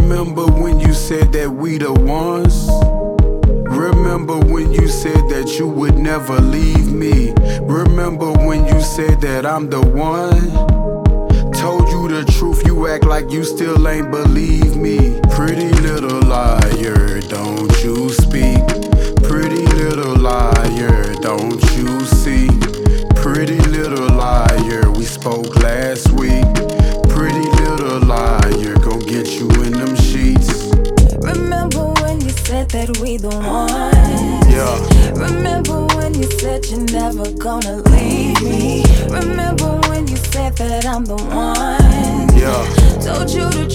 Remember when you said that we the ones? Remember when you said that you would never leave me? Remember when you said that I'm the one? Told you the truth, you act like you still ain't believe me. Pretty little liar, don't you speak? Pretty little liar, don't you see? Pretty little liar, we spoke last week. Pretty little liar, gon' get you in them sheets. Remember when you said that we the one? Yeah. Remember when you said you're never gonna leave me? Remember when you said that I'm the one? Yeah. Told you the